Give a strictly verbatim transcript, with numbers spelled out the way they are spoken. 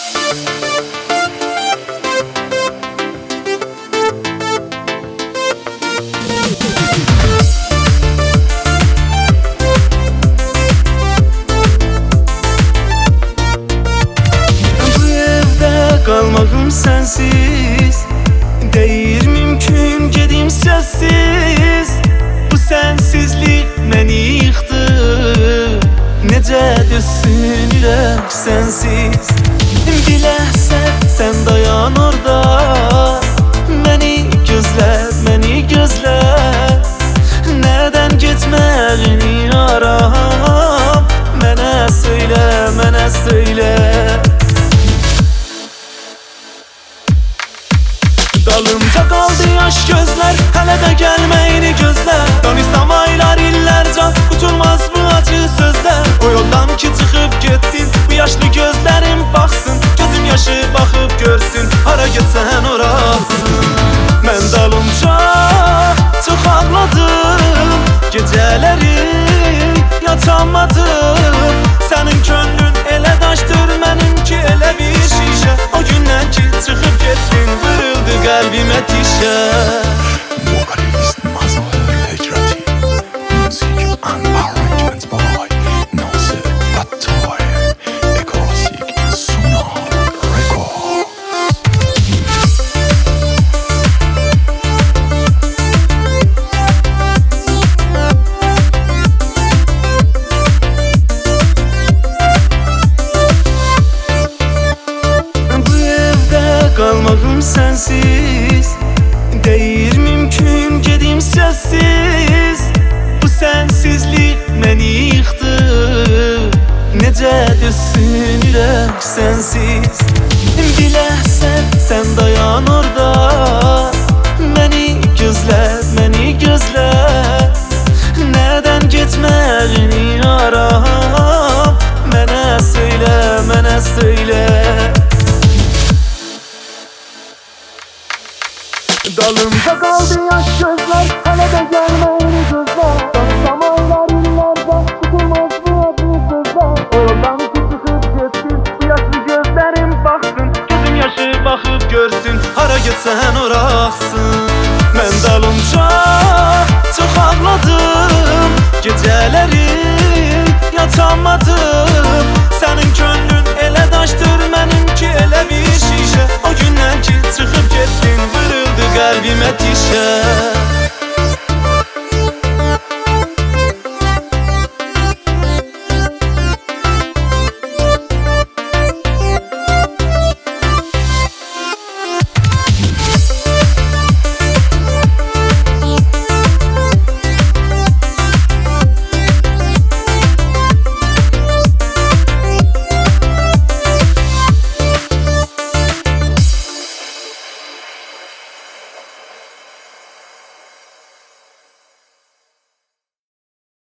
Qalmağım sənsiz deyir mümkün, gedim səssiz. Bu sənsizlik məni yıxdı, necə düşsün ürək sənsiz. Biləsən sən dayan orada, məni gözlə, məni gözlə. Nədən getməyini aram, mənə söylə, mənə söylə. Dalımca qaldı yaş gözlər, hələ də gəlməyini gözlər. Danışsam aylar, illərcə qutulmaz bu acı sözlər. O yoldan ki çıxıb getdin, bu yaşlı gözlərim baxsın, gözüm yaşı baxıb görsün, hara getsən orasın. Mən dalımca çox ağladım, gecələri yatamadım. Sənin könlün elə daşdır, mənimki elə bir şişə. O gündən ki çıxıb getdin, vuruldu qəlbimə tişə. Vocalist Mazhar Hicrati. Music and arrangements by Nasir Attay. Ekosik Sunar Records. Bu evdə qalmağım sənsiz deyir mümkün, gedim səssiz. Bu sənsizlik məni yıxdı, necə düşsün ürək sənsiz. Biləsən sən dayan orada, məni gözlə, məni gözlə. Nədən getməyini aram, mənə söylə, mənə söylə. Dalımda qaldı yaş gözlər, hələ də gəlməyini gözlər. Danışsam aylar, illərcə tutulmaz bu acı sözlər. O yoldan ki çıxıb getdin, bu yaşlı gözlərim baxsın, gözüm yaşı baxıb görsün, hara getsən orasın. Mən dalımca çox ağladım, gecələri yatamadım.